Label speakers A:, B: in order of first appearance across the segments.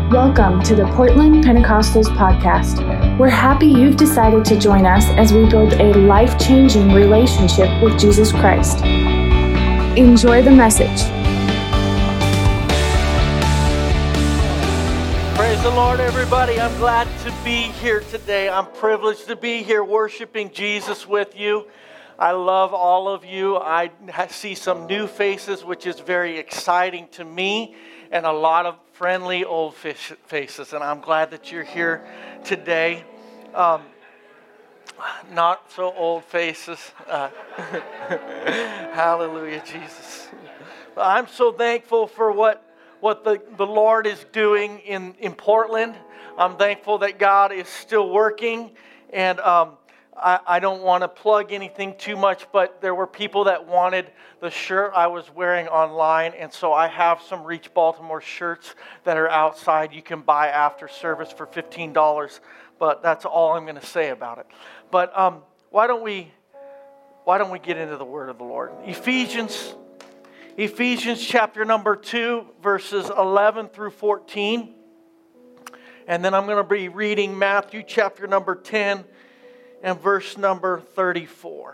A: Welcome to the Portland Pentecostals podcast. We're happy you've decided to join us as we build a life-changing relationship with Jesus Christ. Enjoy the message.
B: Praise the Lord, everybody. I'm glad to be here today. I'm privileged to be here worshiping Jesus with you. I love all of you. I see some new faces, which is very exciting to me, and a lot of friendly old faces, and I'm glad that you're here today. Not so old faces. Hallelujah, Jesus. I'm so thankful for what the Lord is doing in Portland. I'm thankful that God is still working, and I don't want to plug anything too much, but there were people that wanted the shirt I was wearing online, and so I have some Reach Baltimore shirts that are outside you can buy after service for $15, but that's all I'm going to say about it. But why don't we get into the word of the Lord? Ephesians chapter number 2, verses 11 through 14, and then I'm going to be reading Matthew chapter number 10 and verse number 34.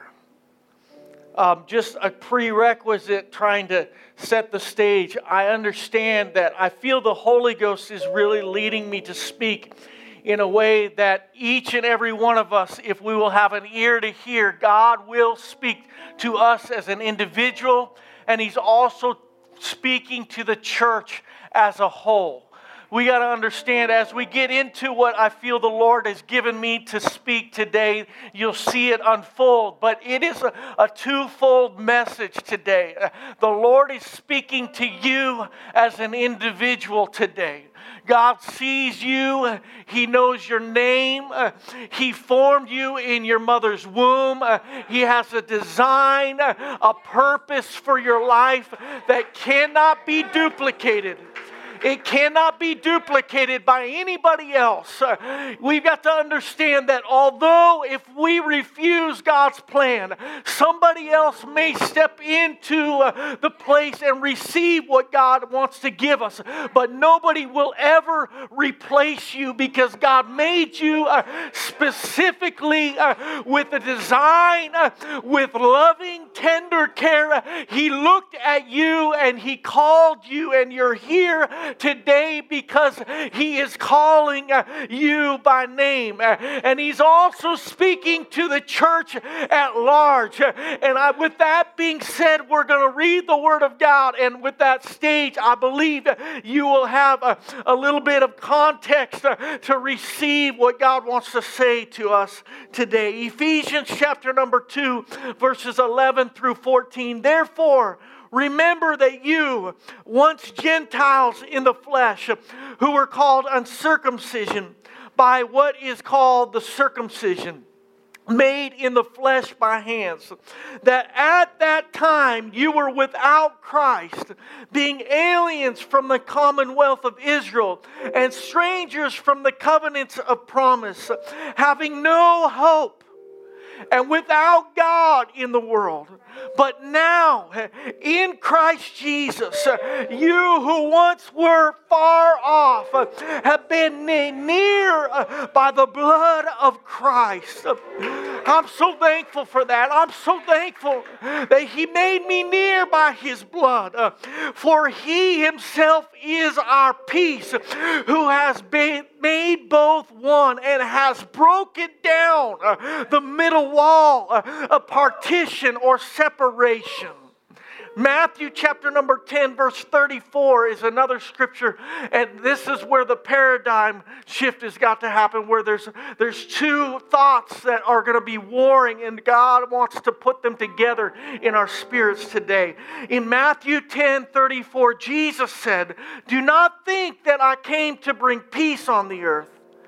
B: Just a prerequisite trying to set the stage. I understand that I feel the Holy Ghost is really leading me to speak in a way that each and every one of us, if we will have an ear to hear, God will speak to us as an individual, and He's also speaking to the church as a whole. We got to understand as we get into what I feel the Lord has given me to speak today, you'll see it unfold. But it is a twofold message today. The Lord is speaking to you as an individual today. God sees you. He knows your name. He formed you in your mother's womb. He has a design, a purpose for your life that cannot be duplicated. It cannot be duplicated by anybody else. We've got to understand that although if we refuse God's plan, somebody else may step into the place and receive what God wants to give us. But nobody will ever replace you because God made you specifically with a design, with loving, tender care. He looked at you and He called you, and you're here today because He is calling you by name. And He's also speaking to the church at large. And with that being said, we're going to read the Word of God. And with that stage, I believe you will have a little bit of context to receive what God wants to say to us today. Ephesians chapter number 2, verses 11 through 14. Therefore, remember that you, once Gentiles in the flesh, who were called uncircumcision by what is called the circumcision, made in the flesh by hands, that at that time you were without Christ, being aliens from the commonwealth of Israel, and strangers from the covenants of promise, having no hope, and without God in the world. But now, in Christ Jesus, you who once were far off have been near by the blood of Christ. I'm so thankful for that. I'm so thankful that He made me near by His blood. For He Himself is our peace, who has made both one and has broken down the middle wall, a partition or separation. Matthew chapter number 10, verse 34 is another scripture, and this is where the paradigm shift has got to happen, where there's two thoughts that are going to be warring, and God wants to put them together in our spirits today. In Matthew 10:34, Jesus said, "Do not think that I came to bring peace on the earth.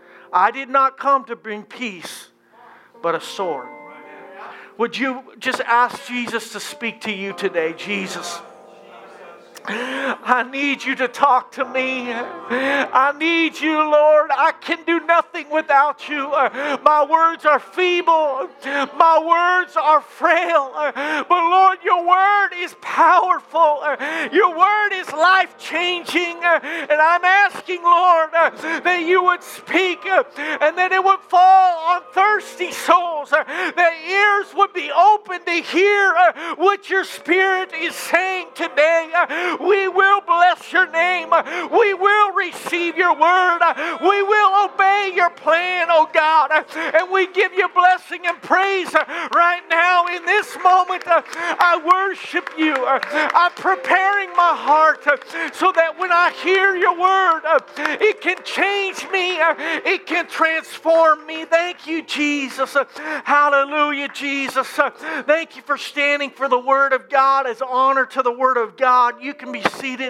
B: I did not come to bring peace, but a sword." Would you just ask Jesus to speak to you today? Jesus, I need you to talk to me. I need you, Lord. I can do nothing without you. My words are feeble. My words are frail. But Lord, your word is powerful. Your word is life-changing. And I'm asking, Lord, that you would speak and that it would fall on thirsty souls. That ears would be open to hear what your Spirit is saying today. We will bless your name. We will receive your word. We will obey your plan, oh God. And we give you blessing and praise right now in this moment. I worship you. I'm preparing my heart so that when I hear your word, it can change me. It can transform me. Thank you, Jesus. Hallelujah, Jesus. Thank you for standing for the word of God as honor to the word of God. You can be seated.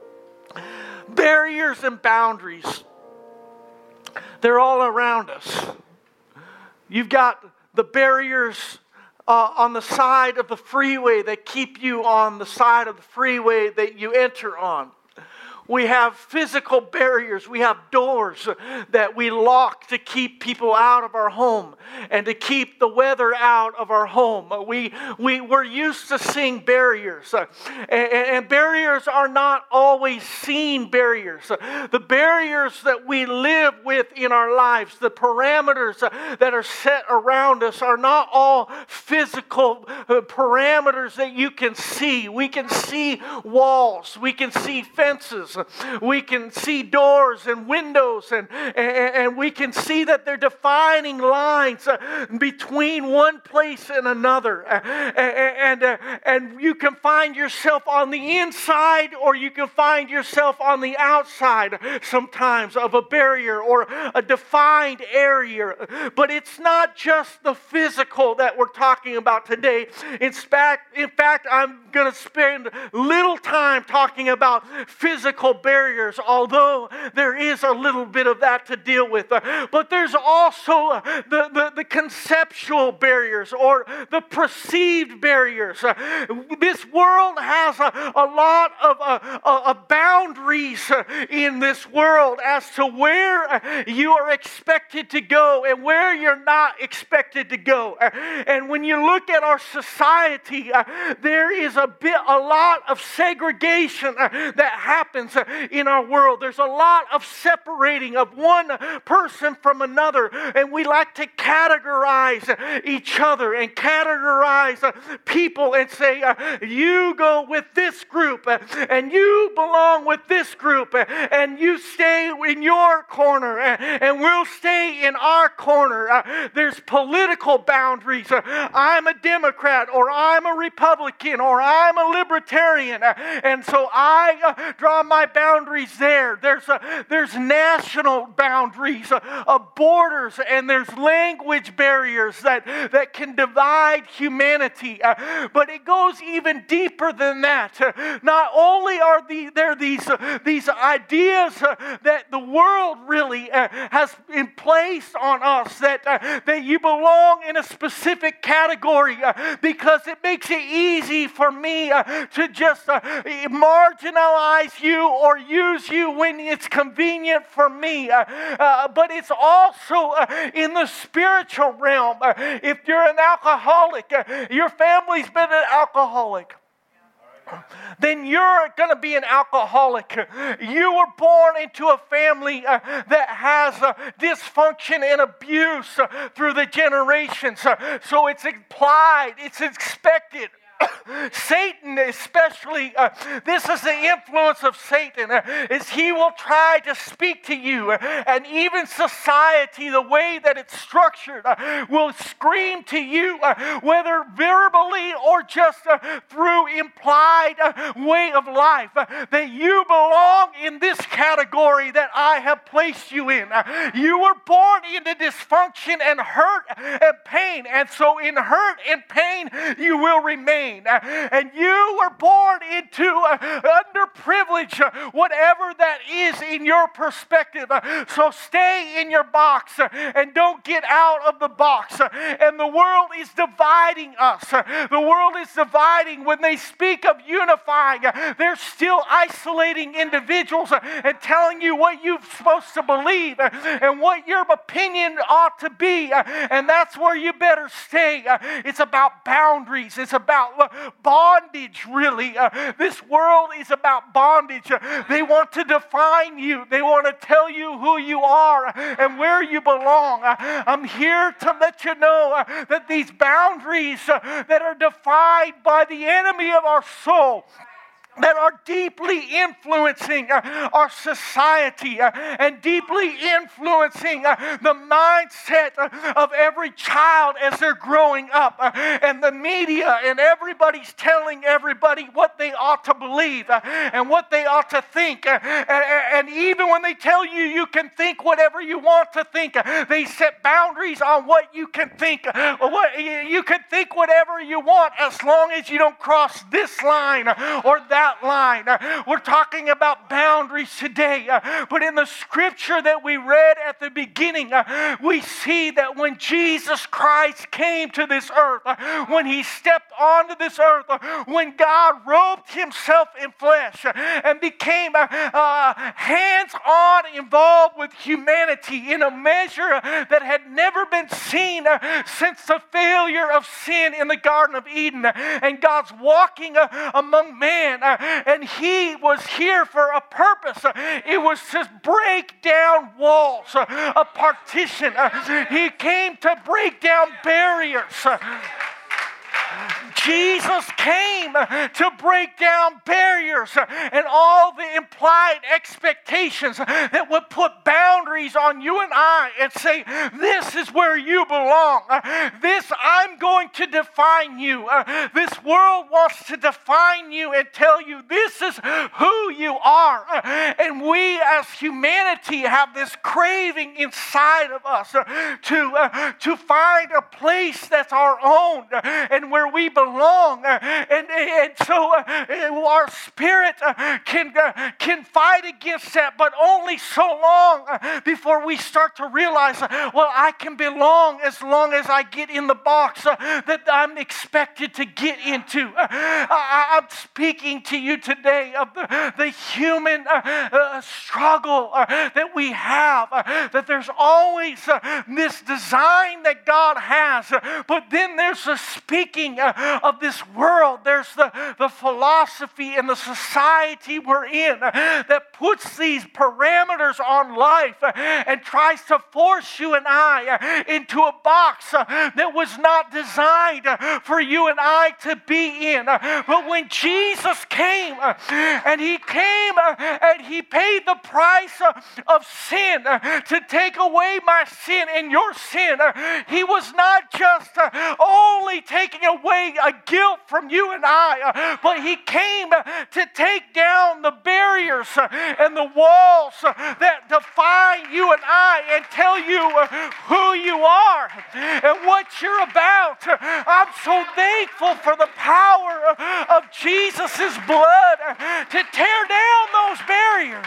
B: Barriers and boundaries, they're all around us. You've got the barriers on the side of the freeway that keep you on the side of the freeway that you enter on. We have physical barriers. We have doors that we lock to keep people out of our home and to keep the weather out of our home. We're used to seeing barriers. And barriers are not always seen barriers. The barriers that we live with in our lives, the parameters that are set around us are not all physical parameters that you can see. We can see walls. We can see fences. We can see doors and windows, and we can see that they're defining lines between one place and another. And you can find yourself on the inside, or you can find yourself on the outside sometimes of a barrier or a defined area. But it's not just the physical that we're talking about today. In fact, I'm going to spend little time talking about physical barriers, although there is a little bit of that to deal with. But there's also the conceptual barriers or the perceived barriers. This world has a lot of boundaries in this world as to where you are expected to go and where you're not expected to go. And when you look at our society, there is a lot of segregation that happens in our world. There's a lot of separating of one person from another, and we like to categorize each other and categorize people and say, you go with this group and you belong with this group and you stay in your corner and we'll stay in our corner. There's political boundaries. I'm a Democrat, or I'm a Republican, or I'm a Libertarian, and so I draw my boundaries there. There's national boundaries of borders, and there's language barriers that can divide humanity. But it goes even deeper than that. Not only are there these ideas that the world really has placed on us, that you belong in a specific category because it makes it easy for me to just marginalize you or use you when it's convenient for me. But it's also in the spiritual realm. If you're an alcoholic, your family's been an alcoholic, then you're going to be an alcoholic. You were born into a family that has dysfunction and abuse through the generations. So it's implied, it's expected. Satan especially, this is the influence of Satan, is he will try to speak to you, and even society, the way that it's structured, will scream to you, whether verbally or just through implied way of life, that you belong in this category that I have placed you in. You were born into dysfunction and hurt and pain, and so in hurt and pain you will remain. And you were born into underprivileged privilege, whatever that is in your perspective. So stay in your box and don't get out of the box. And the world is dividing us. The world is dividing. When they speak of unifying, they're still isolating individuals and telling you what you're supposed to believe and what your opinion ought to be. And that's where you better stay. It's about boundaries. It's about bondage, really. This world is about bondage. They want to define you. They want to tell you who you are and where you belong. I'm here to let you know that these boundaries that are defined by the enemy of our soul, that are deeply influencing our society and deeply influencing the mindset of every child as they're growing up. And the media and everybody's telling everybody what they ought to believe and what they ought to think. And even when they tell you you can think whatever you want to think, they set boundaries on what you can think. You can think whatever you want as long as you don't cross this line or that line. We're talking about boundaries today. But in the scripture that we read at the beginning, we see that when Jesus Christ came to this earth, when he stepped onto this earth, when God robed himself in flesh and became hands-on involved with humanity in a measure that had never been seen since the failure of sin in the Garden of Eden. And God's walking among man, and he was here for a purpose. It was to break down walls, a partition. He came to break down barriers. Jesus came to break down barriers and all the implied expectations that would put boundaries on you and I and say, this is where you belong. This, I'm going to define you. This world wants to define you and tell you this is who you are. And we as humanity have this craving inside of us to find a place that's our own and where we belong. And so our spirit can fight against that, but only so long before we start to realize, well, I can belong as long as I get in the box that I'm expected to get into. I'm speaking to you today of the human struggle that we have, that there's always this design that God has, but then there's the speaking of this world. There's the philosophy and the society we're in that puts these parameters on life and tries to force you and I into a box that was not designed for you and I to be in. But when Jesus came and he paid the price of sin to take away my sin and your sin, he was not just only taking away a guilt from you and I, but he came to take down the barriers and the walls that define you and I and tell you who you are and what you're about. I'm so thankful for the power of Jesus' blood to tear down those barriers.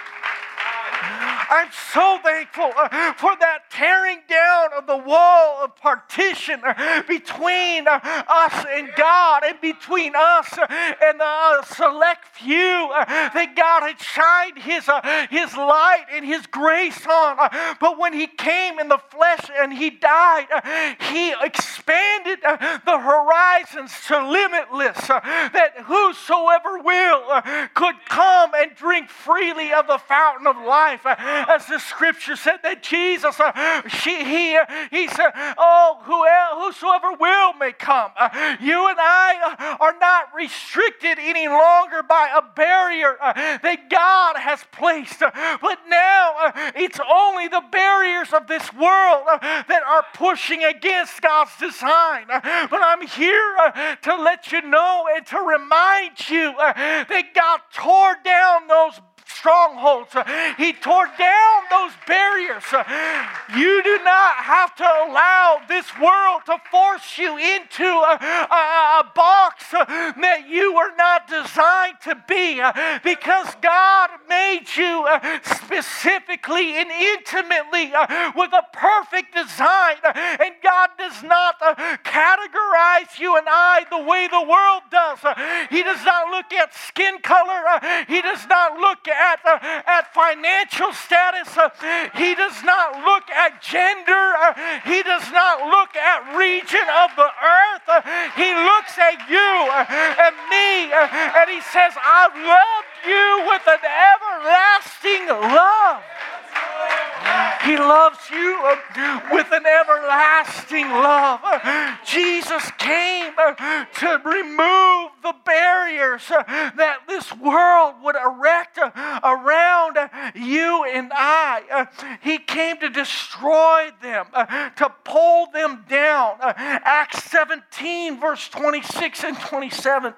B: I'm so thankful for that tearing down of the wall of partition between us and God and between us and the select few that God had shined his light and his grace on. But when he came in the flesh and he died, he expanded the horizons to limitless, that whosoever will could come and drink freely of the fountain of life. As the scripture said that Jesus, he said, whosoever will may come. You and I are not restricted any longer by a barrier that God has placed. But now it's only the barriers of this world that are pushing against God's design. But I'm here to let you know and to remind you that God tore down those strongholds. He tore down those barriers. You do not have to allow this world to force you into a box that you were not designed to be, because God made you specifically and intimately with a perfect design. And God does not categorize you and I the way the world does. He does not look at skin color. He does not look at financial status. He does not look at gender. He does not look at region of the earth. He looks at you and me, and he says, I love you with an everlasting love. He loves you with an everlasting love. Jesus came to remove the barriers that this world would erect around you and I. He came to destroy them, to pull them down. Acts 17, verse 26 and 27.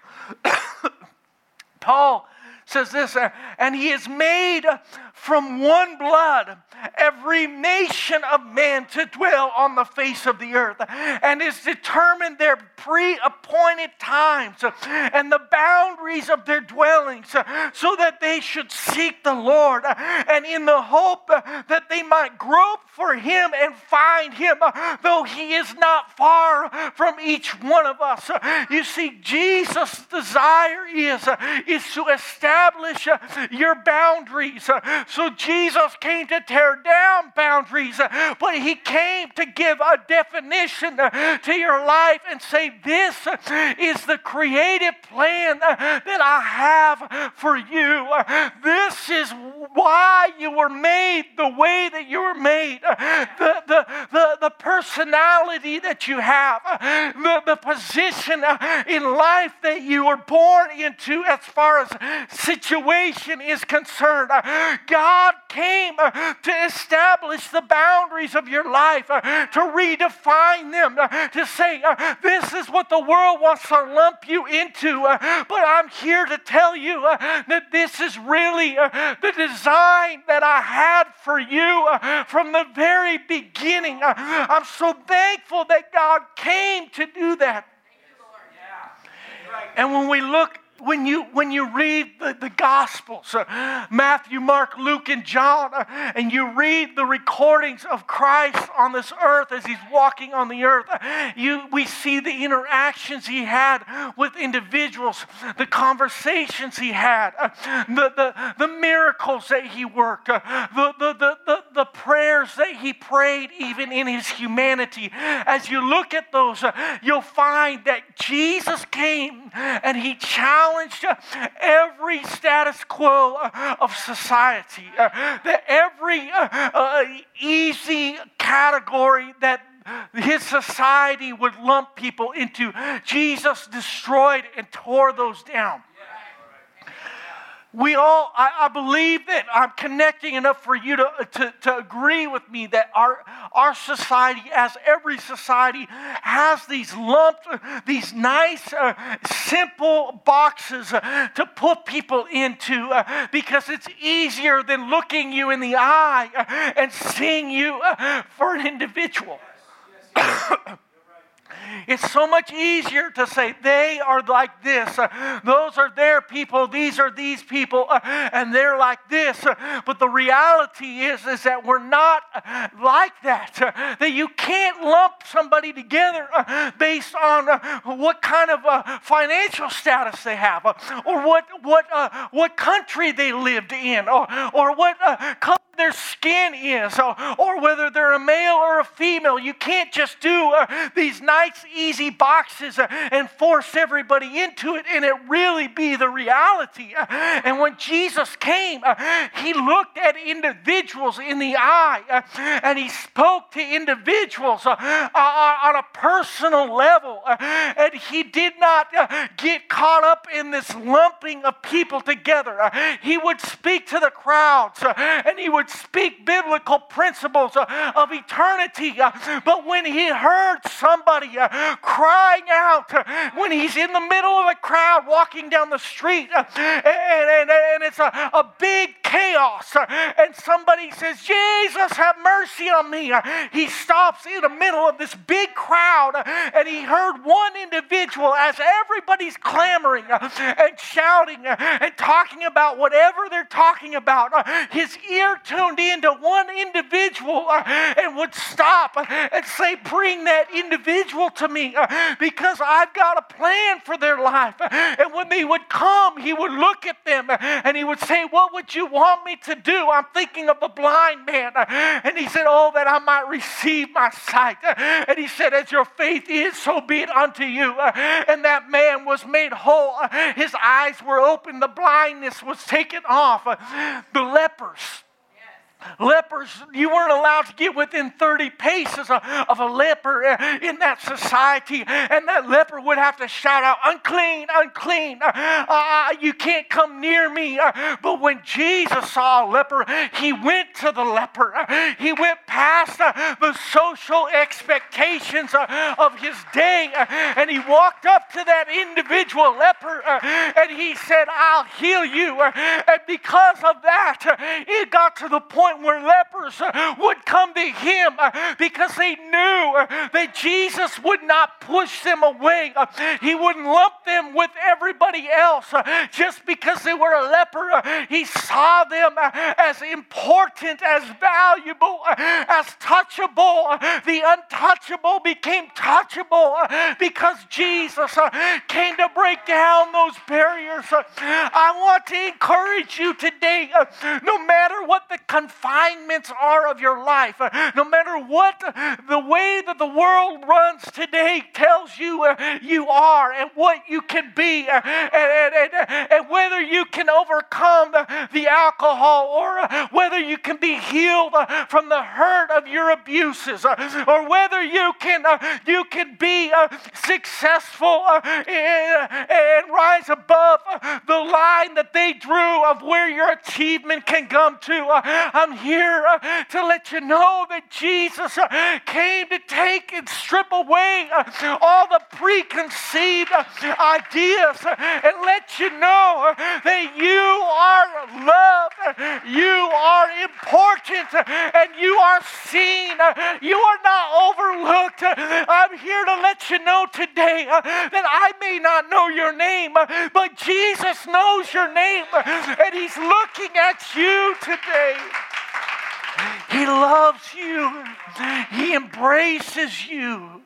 B: Paul says this, and he has made from one blood every nation of men to dwell on the face of the earth, and has determined their pre-appointed times and the boundaries of their dwellings, so that they should seek the Lord, and in the hope that they might grope for him and find him, though he is not far from each one of us. You see, Jesus' desire is to establish your boundaries. So Jesus came to tear down boundaries, but he came to give a definition to your life and say, this is the creative plan that I have for you. This is why you were made the way that you were made. The personality that you have, the position in life that you were born into as far as situation is concerned. God came to establish the boundaries of your life, to redefine them, to say, this is what the world wants to lump you into, but I'm here to tell you that this is really the design that I had for you from the very beginning. I'm so thankful that God came to do that. And when you read the Gospels, Matthew, Mark, Luke, and John, and you read the recordings of Christ on this earth as he's walking on the earth, we see the interactions he had with individuals, the conversations he had, the miracles that he worked, the prayers that he prayed even in his humanity. As you look at those, you'll find that Jesus came and he challenged every status quo of society, that every easy category that his society would lump people into, Jesus destroyed and tore those down. I believe that I'm connecting enough for you to agree with me that our society, as every society, has these nice, simple boxes to put people into, because it's easier than looking you in the eye and seeing you for an individual. It's so much easier to say they are like this, those are their people, these are these people, and they're like this. But the reality is that we're not like that. That you can't lump somebody together based on what kind of financial status they have, or what country they lived in, or what color their skin is, or whether they're a male or a female. You can't just do these nice, easy boxes and force everybody into it and it really be the reality. And when Jesus came, he looked at individuals in the eye and he spoke to individuals on a personal level. And he did not get caught up in this lumping of people together. He would speak to the crowds and he would speak biblical principles of eternity. But when he heard somebody crying out, when he's in the middle of a crowd walking down the street, and it is a big chaos, and somebody says, Jesus, have mercy on me. He stops in the middle of this big crowd, and he heard one individual as everybody's clamoring and shouting and talking about whatever they're talking about. His ear tuned into one individual and would stop and say, bring that individual to me because I've got a plan for their life. And when they would come, he would look at them and he would say, what would you want me to do? I'm thinking of the blind man. And he said, oh, that I might receive my sight. And he said, as your faith is, so be it unto you. And that man was made whole. His eyes were open. The blindness was taken off. The lepers, you weren't allowed to get within 30 paces of a leper in that society. And that leper would have to shout out, unclean, unclean. You can't come near me. But when Jesus saw a leper, he went to the leper. He went past the social expectations of his day. And he walked up to that individual leper and he said, I'll heal you. And because of that, it got to the point where lepers would come to him because they knew that Jesus would not push them away. He wouldn't lump them with everybody else just because they were a leper. He saw them as important, as valuable, as touchable. The untouchable became touchable because Jesus came to break down those barriers. I want to encourage you today, no matter what the confinements are of your life, no matter what the way that the world runs today tells you you are and what you can be and whether you can overcome the alcohol or whether you can be healed from the hurt of your abuses or whether you can be successful and rise above the line that they drew of where your achievement can come to. I'm here to let you know that Jesus came to take and strip away all the preconceived ideas and let you know that you are loved, you are important, and you are seen. You are not overlooked. I'm here to let you know today that I may not know your name, but Jesus knows your name, and he's looking at you today. He loves you. He embraces you.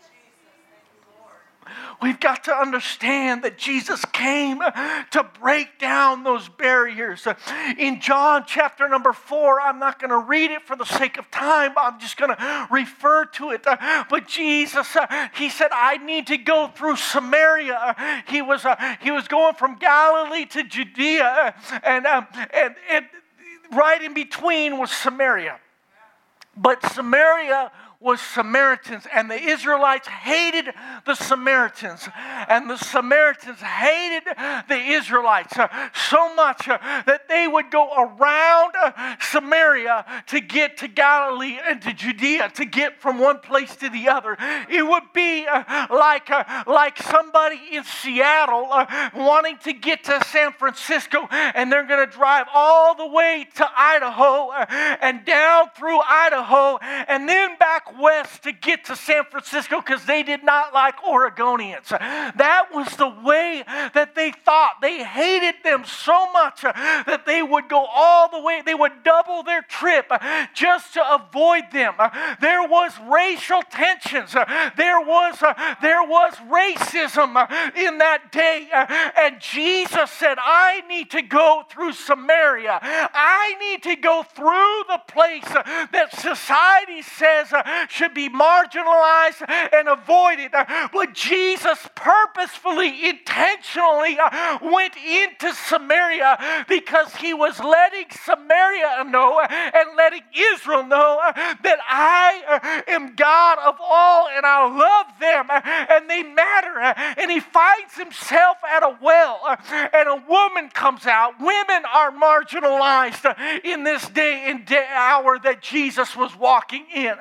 B: We've got to understand that Jesus came to break down those barriers. In John chapter number 4, I'm not going to read it for the sake of time. I'm just going to refer to it. But Jesus, he said, I need to go through Samaria. He was going from Galilee to Judea, and right in between was Samaria. But Samaria was Samaritans, and the Israelites hated the Samaritans, and the Samaritans hated the Israelites so much that they would go around Samaria to get to Galilee and to Judea, to get from one place to the other. It would be like somebody in Seattle wanting to get to San Francisco, and they're going to drive all the way to Idaho and down through Idaho and then back west to get to San Francisco because they did not like Oregonians. That was the way that they thought. They hated them so much that they would go all the way. They would double their trip just to avoid them. There was racial tensions. There was racism in that day. And Jesus said, I need to go through Samaria. I need to go through the place that society says should be marginalized and avoided. But Jesus purposefully, intentionally went into Samaria because he was letting Samaria know and letting Israel know that I am God of all and I love them and they matter. And he finds himself at a well and a woman comes out. Women are marginalized in this day and hour that Jesus was walking in.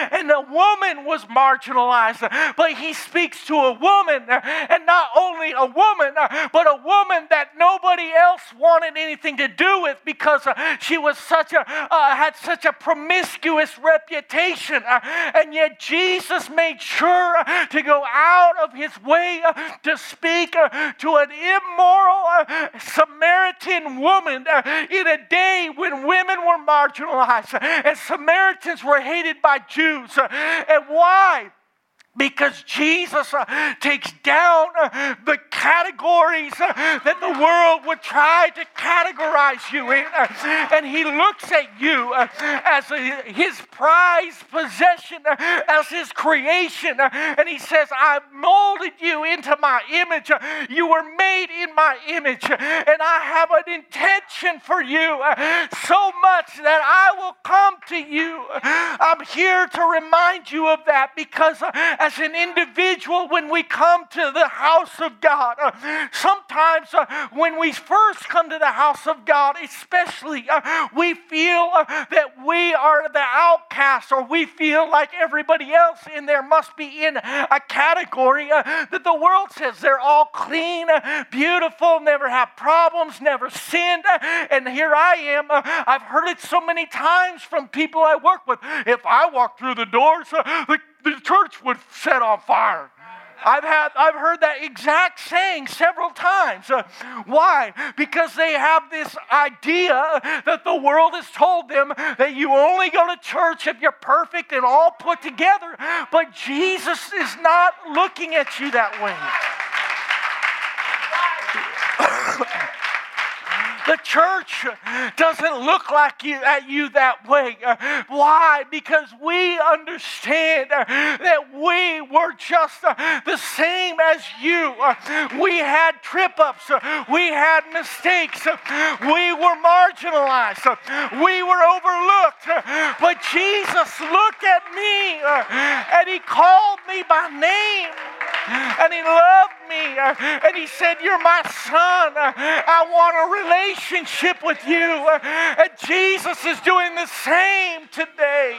B: and a woman was marginalized. But he speaks to a woman, and not only a woman, but a woman that nobody else wanted anything to do with because she was had such a promiscuous reputation. And yet Jesus made sure to go out of his way to speak to an immoral Samaritan woman in a day when women were marginalized and Samaritans were hated by Jews. And why? Because Jesus takes down the categories that the world would try to categorize you in. And he looks at you as his prized possession, as his creation. And he says, I've molded you into my image. You were made in my image. And I have an intention for you so much that I will come to you. I'm here to remind you of that because as an individual, when we come to the house of God, sometimes when we first come to the house of God, especially, we feel that we are the outcast, or we feel like everybody else in there must be in a category that the world says they're all clean, beautiful, never have problems, never sinned. And here I am. I've heard it so many times from people I work with. If I walk through the doors, the church would set on fire. I've heard that exact saying several times. Why? Because they have this idea that the world has told them that you only go to church if you're perfect and all put together. But Jesus is not looking at you that way. The church doesn't look like at you that way. Why? Because we understand that we were just the same as you. We had trip-ups. We had mistakes. We were marginalized. We were overlooked. But Jesus looked at me and he called me by name. And he loved me. And he said, you're my son. I want a relationship with you. And Jesus is doing the same today.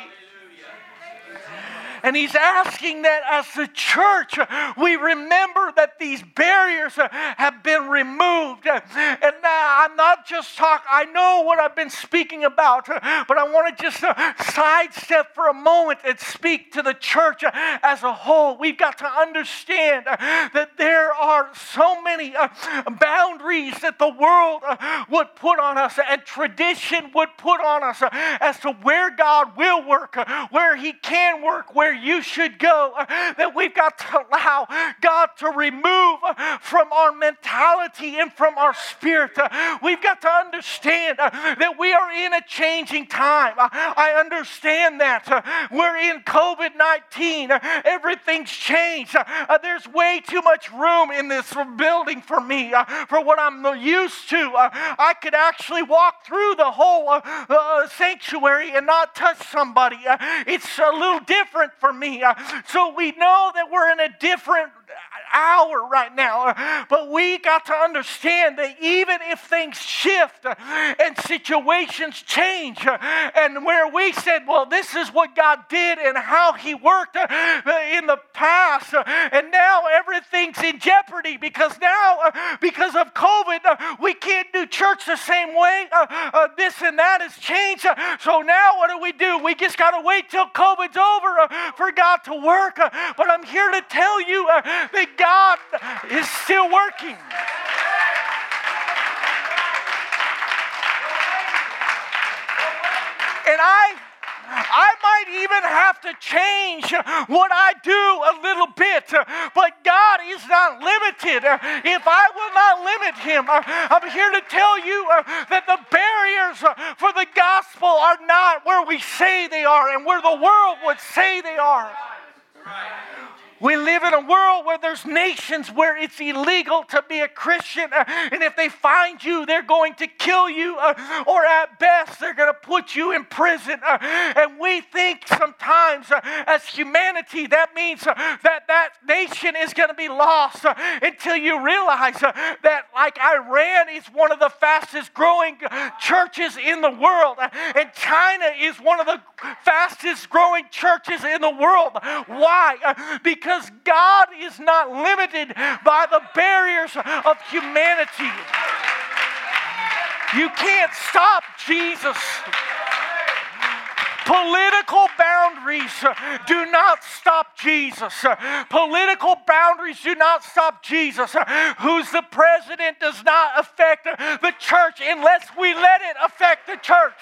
B: And he's asking that as the church, we remember that these barriers have been removed. And I'm not just talking, I know what I've been speaking about, but I want to just sidestep for a moment and speak to the church as a whole. We've got to understand that there are so many boundaries that the world would put on us and tradition would put on us as to where God will work, where he can work, where you should go, that we've got to allow God to remove from our mentality and from our spirit. We've got to understand that we are in a changing time. I understand that. We're in COVID-19. Everything's changed. There's way too much room in this building for me, for what I'm used to. I could actually walk through the whole sanctuary and not touch somebody. It's a little different for me. So we know that we're in a different hour right now, but we got to understand that even if things shift and situations change, and where we said, well, this is what God did and how he worked in the past, and now everything's in jeopardy because of COVID, we can't do church the same way. This and that has changed. So now what do? We just got to wait till COVID's over for God to work. But I'm here to tell you that God is still working. And I might even have to change what I do a little bit, but God is not limited. If I will not limit him, I'm here to tell you that the barriers for the gospel are not where we say they are and where the world would say they are. We live in a world where there's nations where it's illegal to be a Christian. And if they find you, they're going to kill you. Or at best, they're going to put you in prison. And we think sometimes as humanity, that means that nation is going to be lost until you realize that like Iran is one of the fastest growing churches in the world. And China is one of the fastest growing churches in the world. Why? Because God is not limited by the barriers of humanity. You can't stop Jesus. Political boundaries do not stop Jesus. Political boundaries do not stop Jesus. Who's the president does not affect the church unless we let it affect the church.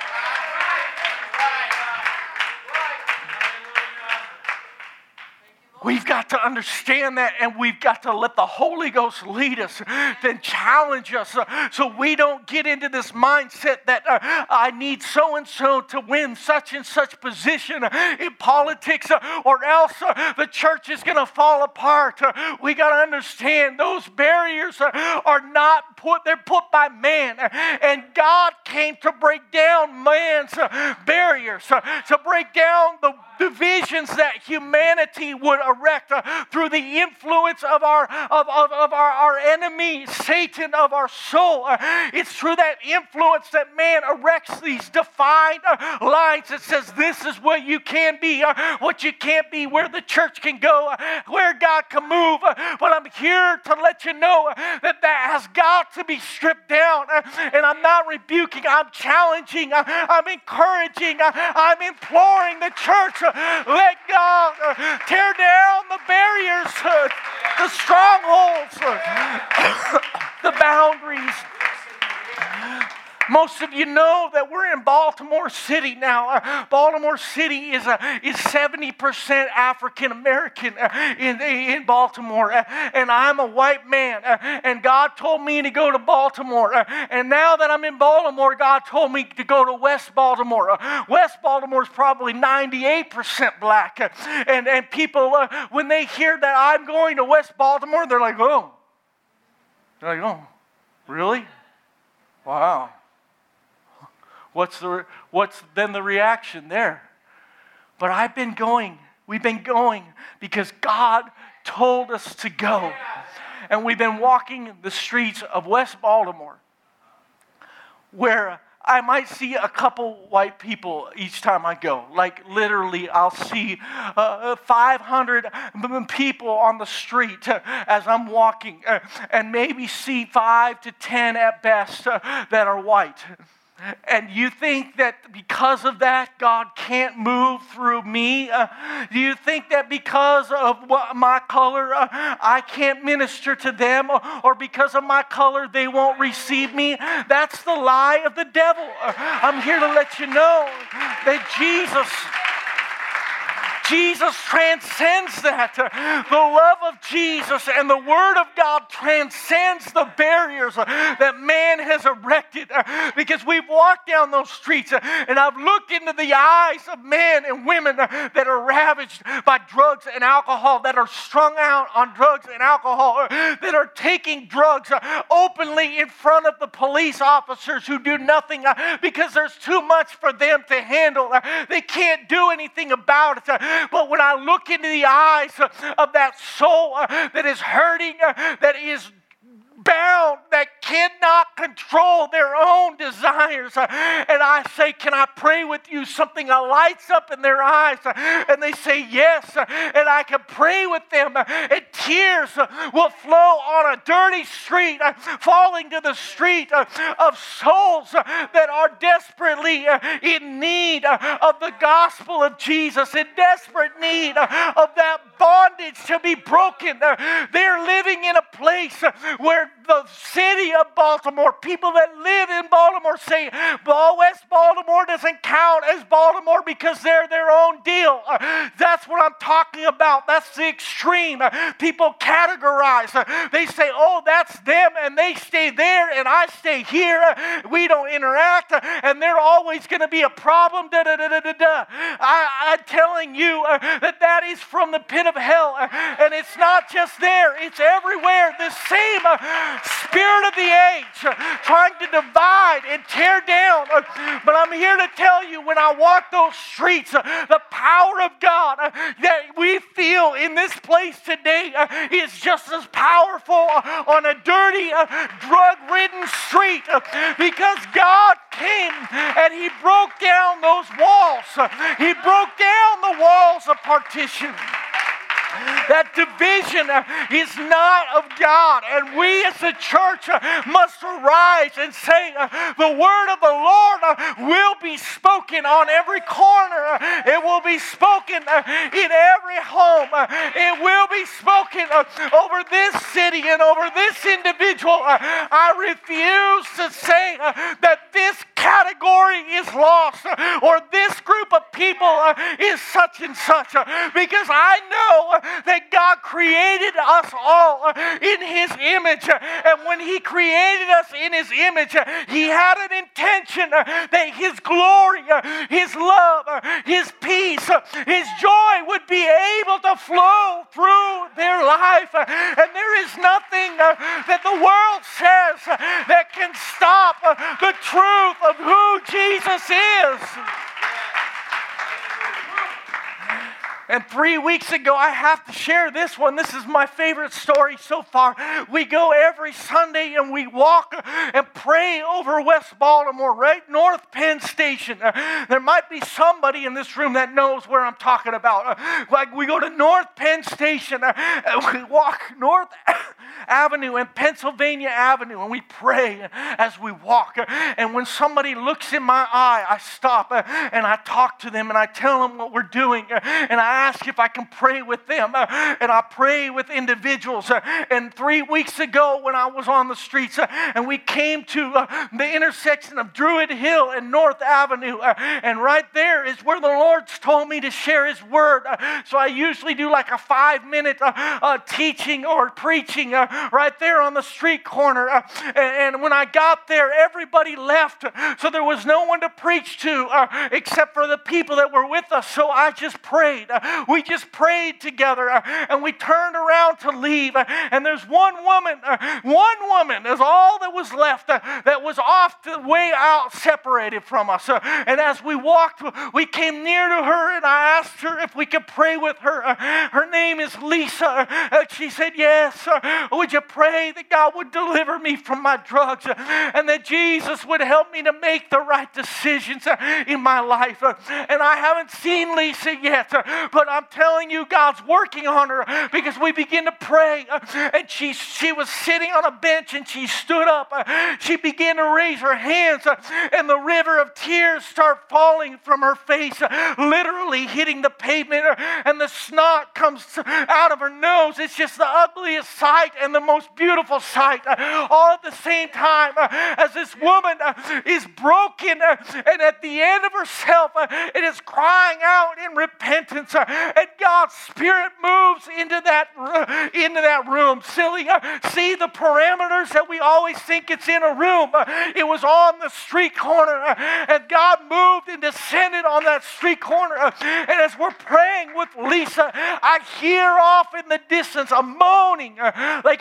B: We've got to understand that, and we've got to let the Holy Ghost lead us, then challenge us, so we don't get into this mindset that I need so-and-so to win such and such position in politics, or else the church is going to fall apart. We got to understand those barriers are not they're put by man, and God came to break down man's barriers, to break down the divisions that humanity would erect through the influence of our enemy, Satan, of our soul. It's through that influence that man erects these defined lines that says this is what you can be, what you can't be, where the church can go, where God can move. But I'm here to let you know that has got to be stripped down. And I'm not rebuking, I'm challenging, I'm encouraging, I'm imploring the church. Let God tear down the barriers, the strongholds, the boundaries. Most of you know that we're in Baltimore City now. Baltimore City is 70% African American in Baltimore, and I'm a white man. And God told me to go to Baltimore. And now that I'm in Baltimore, God told me to go to West Baltimore. West Baltimore is probably 98% black. And people, when they hear that I'm going to West Baltimore, they're like, oh. They're like, oh, really? Wow. What's then the reaction there? But we've been going because God told us to go. And we've been walking the streets of West Baltimore, where I might see a couple white people each time I go. Like literally, I'll see 500 people on the street as I'm walking, and maybe see 5 to 10 at best that are white. And you think that because of that, God can't move through me? Do you think that because of my color, I can't minister to them? Or because of my color, they won't receive me? That's the lie of the devil. I'm here to let you know that Jesus transcends that. The love of Jesus and the Word of God transcends the barriers that man has erected. Because we've walked down those streets and I've looked into the eyes of men and women that are ravaged by drugs and alcohol, that are strung out on drugs and alcohol, that are taking drugs openly in front of the police officers who do nothing because there's too much for them to handle. They can't do anything about it. But when I look into the eyes of that soul that is hurting, that is bound, that cannot control their own desires, and I say, can I pray with you? Something lights up in their eyes, and they say yes, and I can pray with them, and tears will flow on a dirty street, falling to the street of souls that are desperately in need of the gospel of Jesus, in desperate need of that bondage to be broken. They're living in a place where the city of Baltimore, people that live in Baltimore say, West Baltimore doesn't count as Baltimore because they're their own deal. That's what I'm talking about. That's the extreme. People categorize. They say, oh, that's them, and they stay there, and I stay here. We don't interact, and they're always going to be a problem. I'm telling you that is from the pit of hell, and it's not just there. It's everywhere. The same spirit of the age trying to divide and tear down. But I'm here to tell you, when I walk those streets, the power of God that we feel in this place today is just as powerful on a dirty, drug-ridden street, because God came and He broke down those walls. He broke down the walls of partition. That division is not of God. And we as a church must arise and say, the word of the Lord will be spoken on every corner. It will be spoken in every home. It will be spoken over this city and over this individual. I refuse to say that this category is lost or this group of people is such and such, because I know that God created us all in His image, and when He created us in His image, He had an intention that His glory, His love, His peace, His joy would be able to flow through their life, and there is nothing that the world says that can stop the truth of who Jesus is. And 3 weeks ago, I have to share this one. This is my favorite story so far. We go every Sunday and we walk and pray over West Baltimore, right? North Penn Station. There might be somebody in this room that knows where I'm talking about. Like, we go to North Penn Station and we walk North Avenue and Pennsylvania Avenue, and we pray as we walk. And when somebody looks in my eye, I stop and I talk to them and I tell them what we're doing, and I ask if I can pray with them, and I pray with individuals. And 3 weeks ago, when I was on the streets and we came to the intersection of Druid Hill and North Avenue, and right there is where the Lord's told me to share His word. So I usually do like a 5-minute teaching or preaching right there on the street corner. And when I got there, everybody left, so there was no one to preach to except for the people that were with us. So I just prayed. We just prayed together, and we turned around to leave, and there's one woman is all that was left, that was off the way out, separated from us. And as we walked, we came near to her, and I asked her if we could pray with her. Her name is Lisa. She said, yes. Would you pray that God would deliver me from my drugs, and that Jesus would help me to make the right decisions in my life? And I haven't seen Lisa yet, but I'm telling you, God's working on her, because we begin to pray, and she was sitting on a bench, and she stood up. She began to raise her hands, and the river of tears started falling from her face, literally hitting the pavement, and the snot comes out of her nose. It's just the ugliest sight and the most beautiful sight, all at the same time, as this woman is broken and at the end of herself, and is crying out in repentance. And God's Spirit moves into that room. See the parameters that we always think it's in a room. It was on the street corner, and God moved and descended on that street corner. And as we're praying with Lisa, I hear off in the distance a moaning, like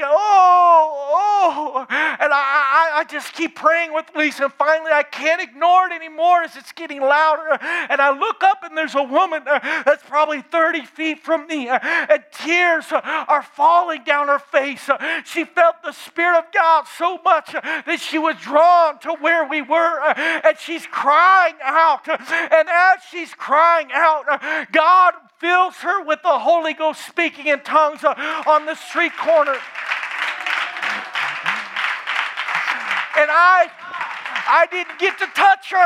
B: oh, and I just keep praying with Lisa. And finally, I can't ignore it anymore as it's getting louder. And I look up, and there's a woman that's probably 30 feet from me, and tears are falling down her face. She felt the Spirit of God so much that she was drawn to where we were, and she's crying out. And as she's crying out, God fills her with the Holy Ghost, speaking in tongues on the street corner. And I didn't get to touch her.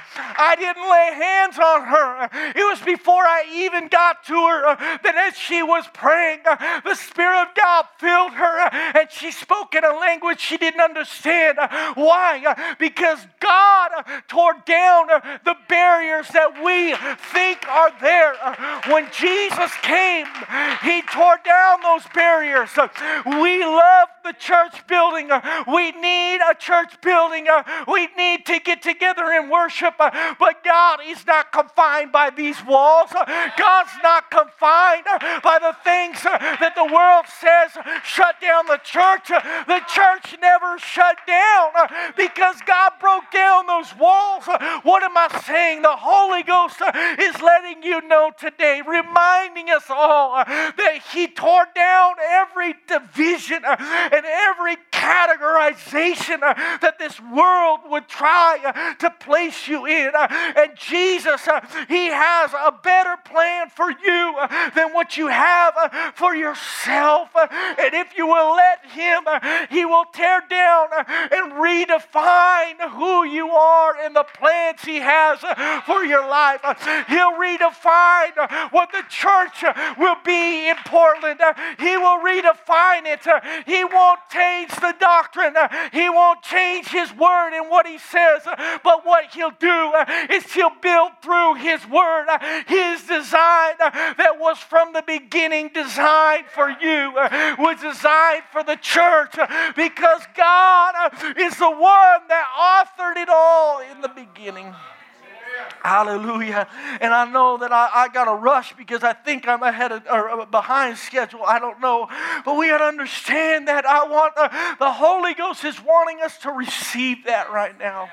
B: I didn't lay hands on her. It was before I even got to her that as she was praying, the Spirit of God filled her and she spoke in a language she didn't understand. Why? Because God tore down the barriers that we think are there. When Jesus came, He tore down those barriers. We love the church building. We need a church building. We need to get together and worship. But God is not confined by these walls. God's not confined by the things that the world says shut down the church. The church never shut down because God broke down those walls. What am I saying? The Holy Ghost is letting you know today, reminding us all that He tore down every division and every categorization that this world would try to place you in. And Jesus, He has a better plan for you than what you have for yourself. And if you will let Him, He will tear down and redefine who you are and the plans He has for your life. He'll redefine what the church will be in Portland. He will redefine it. He won't change the doctrine. He won't change His word and what He says. But what He'll do is He'll build through His word His design that was from the beginning designed for you, was designed for the church, because God is the one that authored it all in the beginning. Hallelujah. And I know that I got to rush because I think I'm ahead of, or behind schedule. I don't know. But we got to understand that the Holy Ghost is wanting us to receive that right now.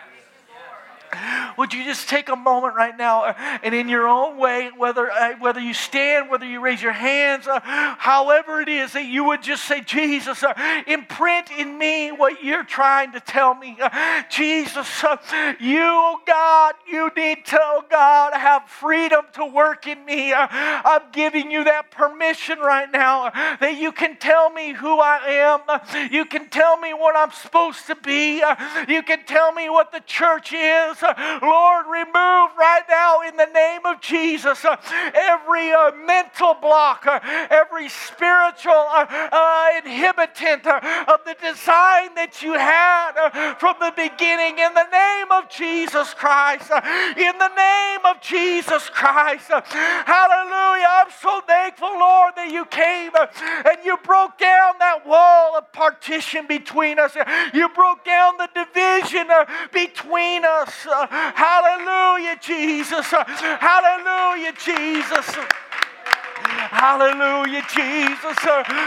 B: Would you just take a moment right now and in your own way, whether you stand, whether you raise your hands, however it is, that you would just say, Jesus, imprint in me what you're trying to tell me. Jesus, you, God, you need to, God, have freedom to work in me. I'm giving you that permission right now that you can tell me who I am. You can tell me what I'm supposed to be. You can tell me what the church is. Lord, remove right now in the name of Jesus every mental block, every spiritual inhibitant of the design that you had from the beginning in the name of Jesus Christ. In the name of Jesus Christ. Hallelujah. I'm so thankful, Lord, that you came and you broke down that wall of partition between us. You broke down the division between us. Hallelujah, Jesus. Hallelujah, Jesus. Hallelujah, Jesus.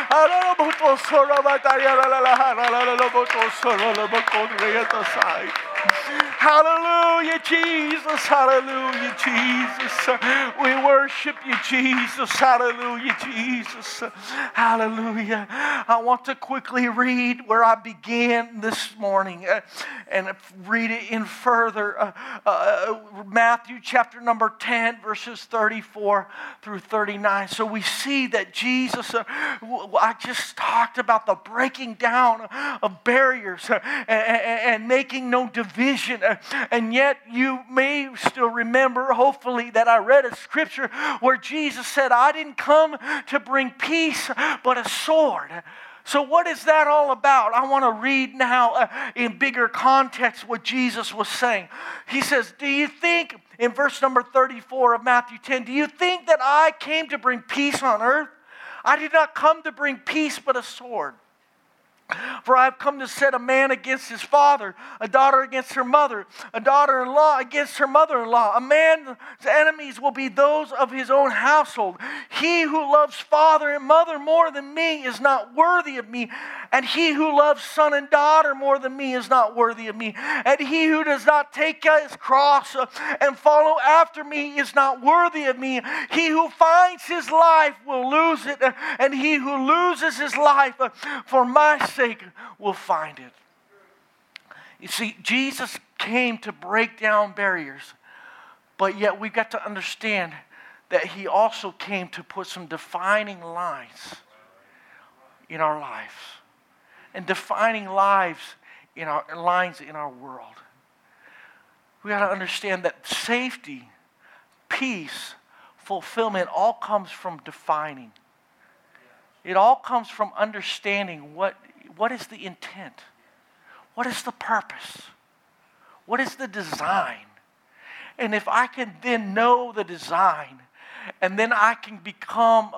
B: Hallelujah, Jesus. Hallelujah, Jesus. We worship you, Jesus. Hallelujah, Jesus. Hallelujah. I want to quickly read where I began this morning and read it in further. Matthew chapter number 10, verses 34 through 39. So we see that Jesus, I just talked about the breaking down of barriers and making no division. And yet you may still remember, hopefully, that I read a scripture where Jesus said, I didn't come to bring peace, but a sword. So what is that all about? I want to read now in bigger context what Jesus was saying. He says, do you think, in verse number 34 of Matthew 10, do you think that I came to bring peace on earth? I did not come to bring peace, but a sword. For I have come to set a man against his father, a daughter against her mother, a daughter-in-law against her mother-in-law. A man's enemies will be those of his own household. He who loves father and mother more than me is not worthy of me. And he who loves son and daughter more than me is not worthy of me. And he who does not take his cross and follow after me is not worthy of me. He who finds his life will lose it. And he who loses his life for my sake will find it. You see, Jesus came to break down barriers, but yet we've got to understand that He also came to put some defining lines in our lives and defining lines in our world. We got to understand that safety, peace, fulfillment all comes from defining. It all comes from understanding what is the intent? What is the purpose? What is the design? And if I can then know the design, and then I can become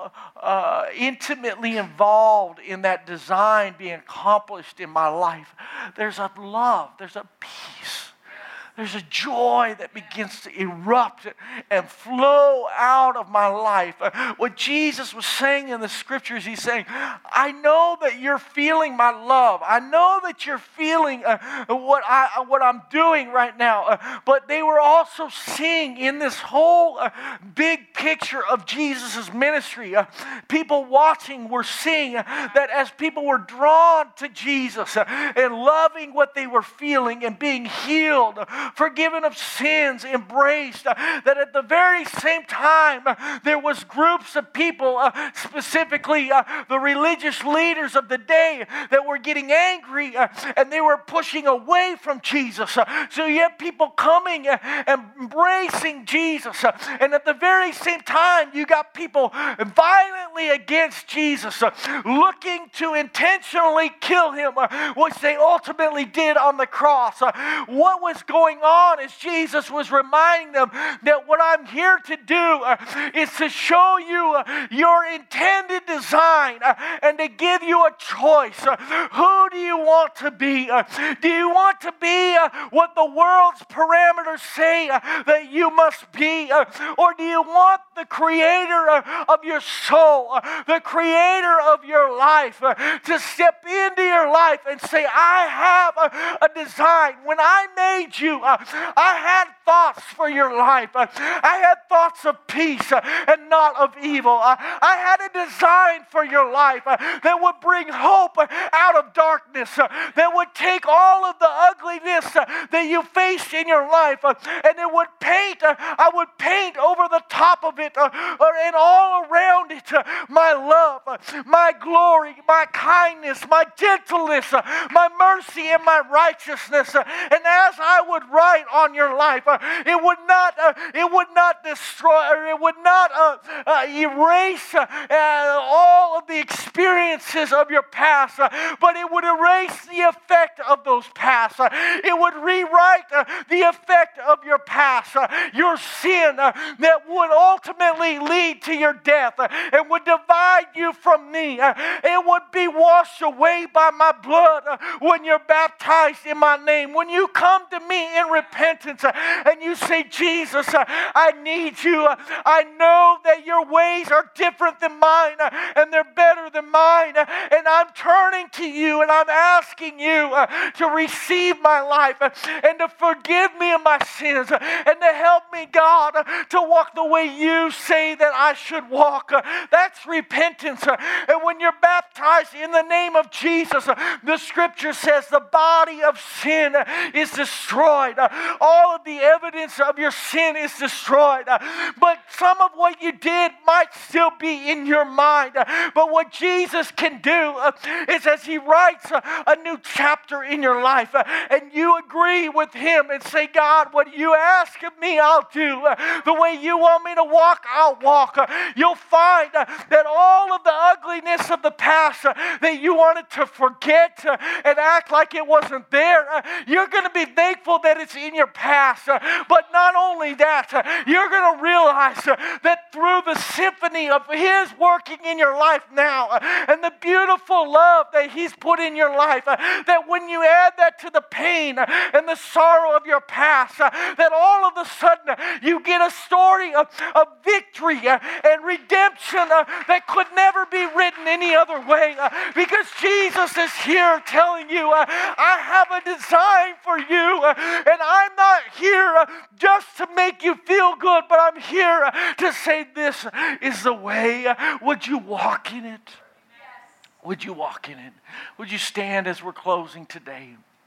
B: intimately involved in that design being accomplished in my life, there's a love, there's a peace. There's a joy that begins to erupt and flow out of my life. What Jesus was saying in the scriptures, he's saying, I know that you're feeling my love. I know that you're feeling what I'm doing right now. But they were also seeing in this whole big picture of Jesus' ministry, people watching were seeing that as people were drawn to Jesus and loving what they were feeling and being healed, forgiven of sins, embraced, that at the very same time there was groups of people, specifically the religious leaders of the day, that were getting angry and they were pushing away from Jesus. So you have people coming and embracing Jesus, and at the very same time you got people violently against Jesus, looking to intentionally kill him, which they ultimately did on the cross. What was going on is Jesus was reminding them that what I'm here to do is to show you your intended design and to give you a choice. Who do you want to be? Do you want to be what the world's parameters say that you must be? Or do you want the creator of your soul, the creator of your life, to step into your life and say, I have a design. When I made you, I had thoughts for your life. I had thoughts of peace and not of evil. I had a design for your life that would bring hope out of darkness, that would take all of the ugliness that you faced in your life, and it would I would paint over the top of it and all around it my love, my glory, my kindness, my gentleness, my mercy, and my righteousness. And as I would write on your life, it would not destroy, or it would not erase all of the experiences of your past, but it would erase the effect of those past. It would rewrite the effect of your past, your sin that would ultimately lead to your death and would divide you from me. It would be washed away by my blood when you're baptized in my name. When you come to me in repentance and you say, Jesus, I need you. I know that your ways are different than mine and they're better than mine. And I'm turning to you and I'm asking you to receive my life and to forgive me of my sins and to help me, God, to walk the way you say that I should walk. That's repentance. And when you're baptized in the name of Jesus, the scripture says the body of sin is destroyed. All of the evidence of your sin is destroyed. But some of what you did might still be in your mind. But what Jesus can do is, as he writes a new chapter in your life, and you agree with him and say, God, what you ask of me, I'll do. The way you want me to walk, I'll walk. You'll find that all of the ugliness of the past that you wanted to forget and act like it wasn't there, you're going to be thankful that it's in your past. But not only that, you're going to realize that through the symphony of his working in your life now and the beautiful love that he's put in your life, that when you add that to the pain and the sorrow of your past, that all of a sudden you get a story of victory and redemption that could never be written any other way, because Jesus is here telling you, I have a design for you, and I'm not here just to make you feel good, but I'm here to say this is the way. Would you walk in it? Would you walk in it? Would you stand as we're closing today?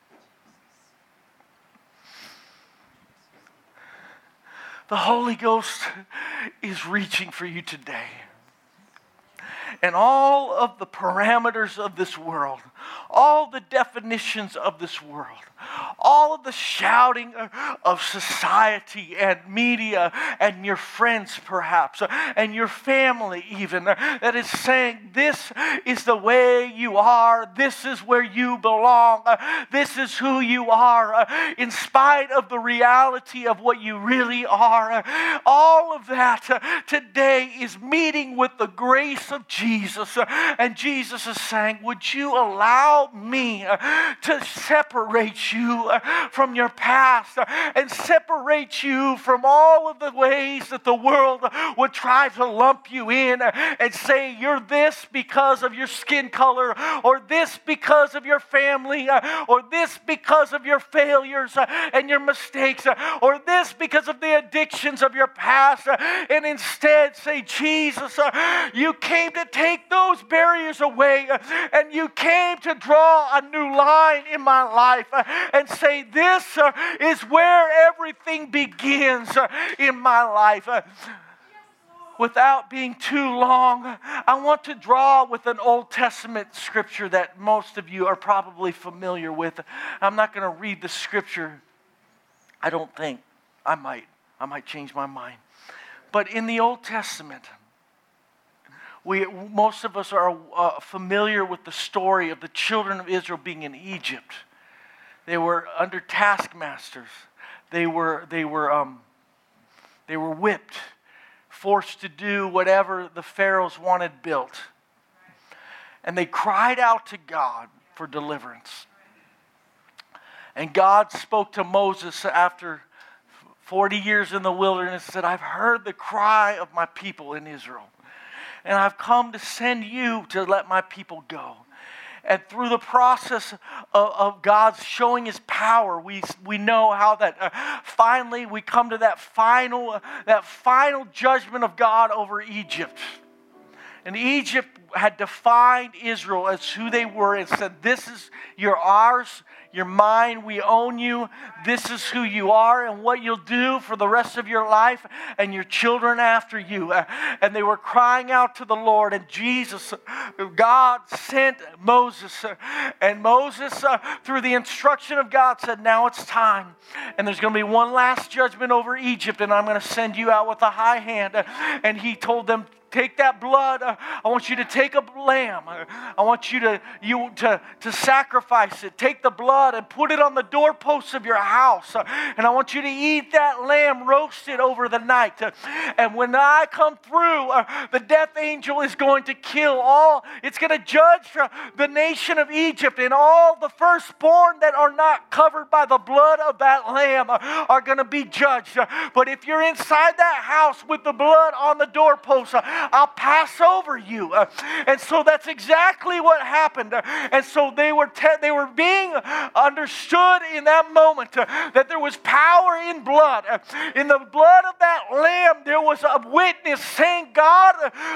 B: The Holy Ghost is reaching for you today. And all of the parameters of this world, all the definitions of this world, all of the shouting of society and media and your friends perhaps, and your family even, that is saying this is the way you are, this is where you belong, this is who you are, in spite of the reality of what you really are. All of that today is meeting with the grace of Jesus, and Jesus is saying, would you allow me to separate you from your past and separate you from all of the ways that the world would try to lump you in and say you're this because of your skin color, or this because of your family, or this because of your failures and your mistakes, or this because of the addictions of your past, and instead say, Jesus, you came to take those barriers away, and you came to draw a new line in my life and say, this is where everything begins in my life. Without being too long, I want to draw with an Old Testament scripture that most of you are probably familiar with. I'm not going to read the scripture. I don't think. I might change my mind. But in the Old Testament, most of us are familiar with the story of the children of Israel being in Egypt. They were under taskmasters. They were whipped, forced to do whatever the pharaohs wanted built. And they cried out to God for deliverance. And God spoke to Moses after 40 years in the wilderness, said, I've heard the cry of my people in Israel, and I've come to send you to let my people go. And through the process of God showing His power, we know how that finally we come to that final judgment of God over Egypt. And Egypt had defined Israel as who they were and said, this is, you're ours, you're mine, we own you, this is who you are and what you'll do for the rest of your life and your children after you. And they were crying out to the Lord, and God sent Moses. And Moses, through the instruction of God, said, now it's time. And there's going to be one last judgment over Egypt, and I'm going to send you out with a high hand. And he told them, take that blood. I want you to take a lamb. I want you to sacrifice it. Take the blood and put it on the doorposts of your house. And I want you to eat that lamb roasted over the night. And when I come through, the death angel is going to kill all. It's going to judge the nation of Egypt, and all the firstborn that are not covered by the blood of that lamb are going to be judged. But if you're inside that house with the blood on the doorpost, I'll pass over you. And so that's exactly what happened. And so they were being understood in that moment that there was power in blood. In the blood of that lamb, there was a witness saying, God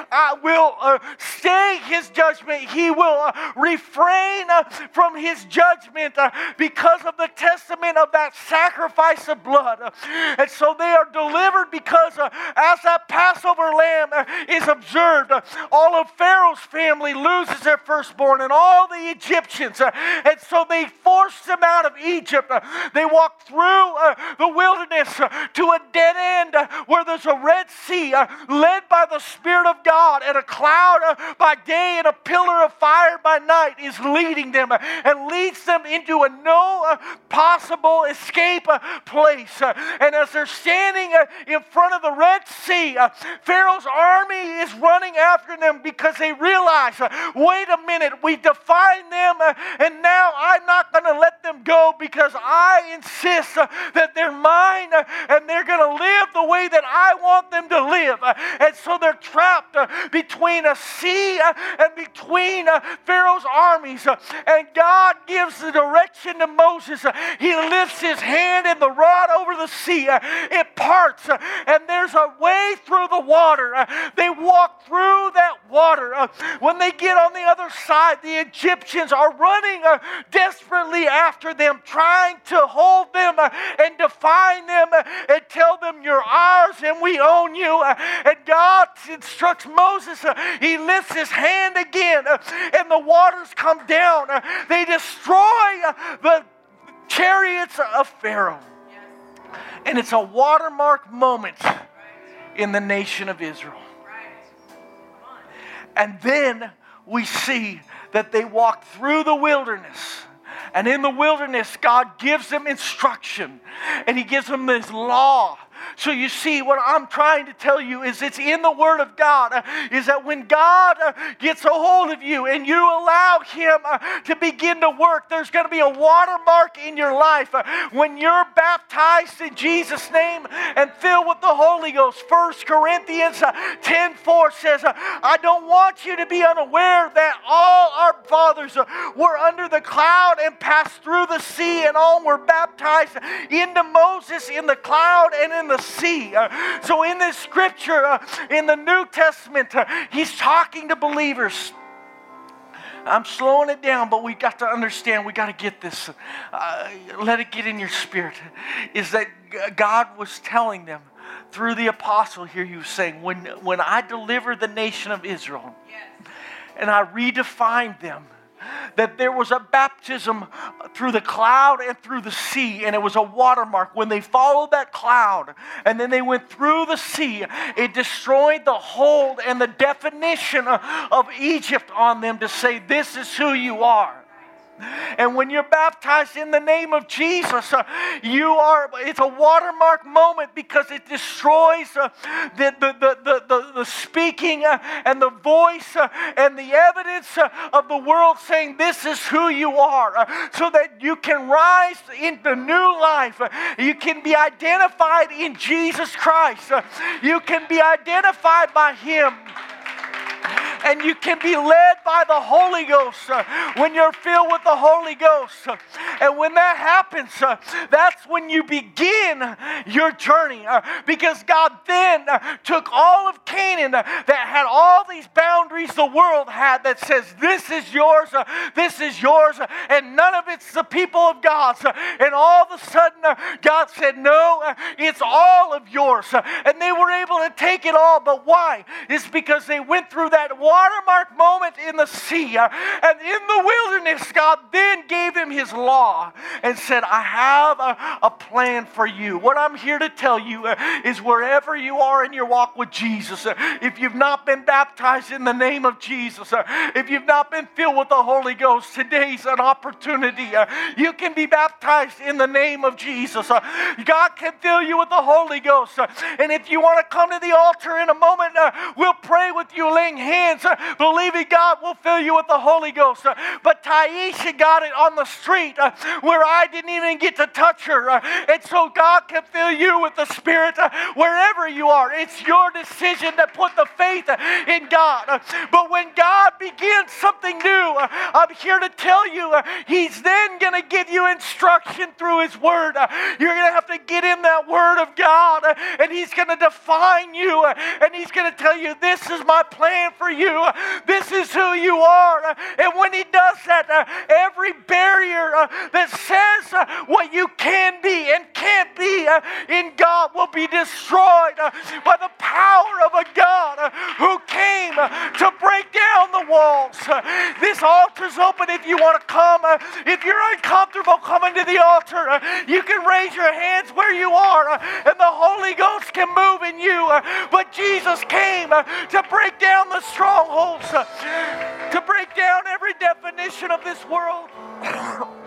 B: will stay His judgment. He will refrain from His judgment because of the testament of that sacrifice of blood. And so they are delivered because as that Passover lamb is observed, all of Pharaoh's family loses their firstborn, and all the Egyptians. And so they forced them out of Egypt. They walked through the wilderness to a dead end where there's a Red Sea led by the Spirit of God, and a cloud by day and a pillar of fire by night is leading them and leads them into a no possible escape place. And as they're standing in front of the Red Sea, Pharaoh's army is running after them because they realize, wait a minute, we defined them, and now I'm not going to let them go because I insist that they're mine and they're going to live the way that I want them to live. And so they're trapped between a sea and between Pharaoh's armies. And God gives the direction to Moses. He lifts his hand and the rod over the sea. It parts, and there's a way through the water. They walk through that water. When they get on the other side, the Egyptians are running desperately after them, trying to hold them and define them and tell them, you're ours and we own you. And God instructs Moses. He lifts his hand again, and the waters come down. They destroy the chariots of Pharaoh. And it's a watermark moment in the nation of Israel. And then we see that they walk through the wilderness. And in the wilderness, God gives them instruction. And He gives them this law. So you see, what I'm trying to tell you is it's in the Word of God, is that when God gets a hold of you and you allow Him to begin to work, there's going to be a watermark in your life. When you're baptized in Jesus' name and filled with the Holy Ghost, 1 Corinthians 10:4 says, I don't want you to be unaware that all our fathers were under the cloud and passed through the sea, and all were baptized into Moses in the cloud and in the sea. So in this scripture, in the New Testament, He's talking to believers. I'm slowing it down, but we got to understand, we got to get this. Let it get in your spirit. Is that God was telling them through the apostle here, He was saying, when I deliver the nation of Israel, and I redefined them, that there was a baptism through the cloud and through the sea, and it was a watermark. When they followed that cloud and then they went through the sea, it destroyed the hold and the definition of Egypt on them to say, this is who you are. And when you're baptized in the name of Jesus, it's a watermark moment, because it destroys the speaking and the voice and the evidence of the world saying this is who you are, so that you can rise into new life. You can be identified in Jesus Christ. You can be identified by Him. And you can be led by the Holy Ghost when you're filled with the Holy Ghost. And when that happens, that's when you begin your journey. Because God then took all of Canaan that had all these boundaries the world had, that says this is yours, and none of it's the people of God's. And all of a sudden, God said, no, it's all of yours. And they were able to take it all. But why? It's because they went through that watermark moment in the sea. And in the wilderness, God then gave them His law and said, I have a plan for you. What I'm here to tell you is wherever you are in your walk with Jesus, if you've not been baptized in the name of Jesus, if you've not been filled with the Holy Ghost, today's an opportunity. You can be baptized in the name of Jesus. God can fill you with the Holy Ghost. And if you want to come to the altar in a moment, we'll pray with you laying hands, believing God will fill you with the Holy Ghost. But Taisha got it on the street where I didn't even get to touch her. And so God can fill you with the Spirit wherever you are. It's your decision to put the faith in God. But when God begins something new, I'm here to tell you, He's then going to give you instruction through His Word. You're going to have to get in that Word of God, and He's going to define you, and He's going to tell you, this is my plan for you. This is who you are. And when He does that, every barrier that says what you can be and can't be in God will be destroyed by the power of a God who came to break down the walls. This altar's open if you want to come. If you're uncomfortable coming to the altar, you can raise your hands where you are, and the Holy Ghost can move in you. But Jesus came to break down the strongholds, to break down every definition of this world.